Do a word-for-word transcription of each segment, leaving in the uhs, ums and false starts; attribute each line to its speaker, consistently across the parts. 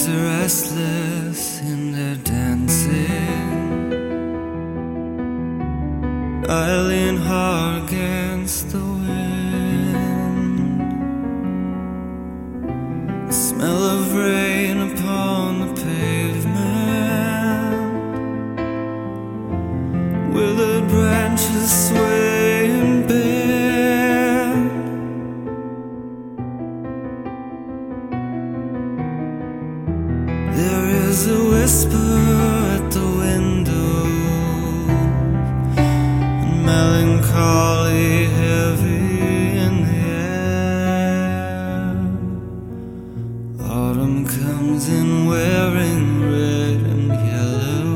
Speaker 1: Eyes are restless in their dancing. I lean hard against the wind. The smell of rain upon the pavement. Withered branches sway and bend. There is a whisper at the window, and melancholy heavy in the air. Autumn comes in wearing red and yellow,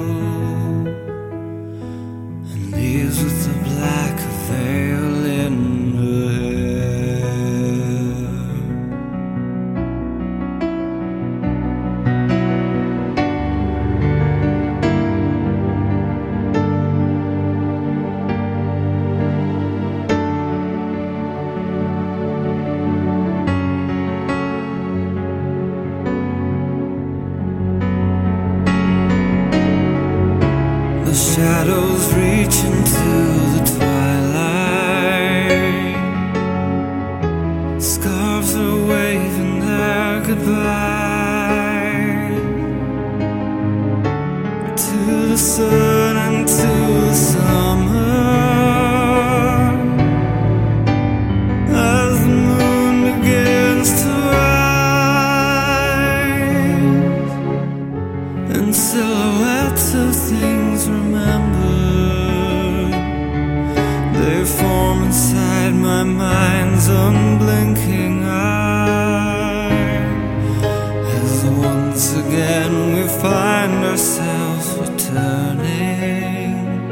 Speaker 1: and leaves with a black veil in her hair. The shadows reach into the twilight. Scarves are waving their goodbye to the sun and to the summer. As the moon begins to rise, and silhouettes of things remembered, they form inside my mind's unblinking eye. As once again we find ourselves returning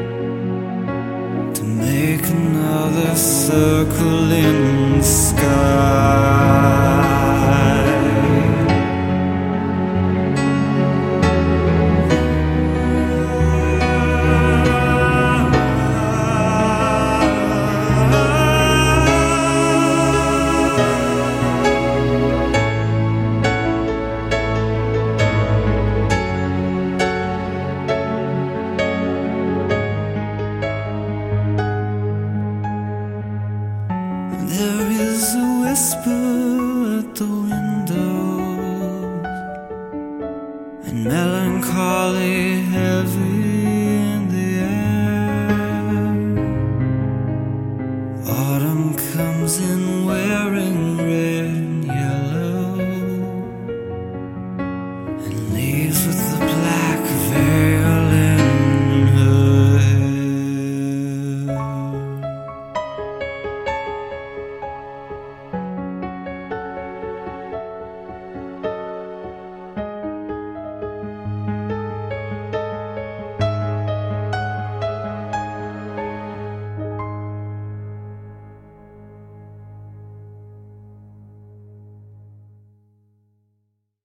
Speaker 1: to make another circle in the sky. There is a whisper at the windows, and melancholy heavy in the air. Autumn comes in wearing red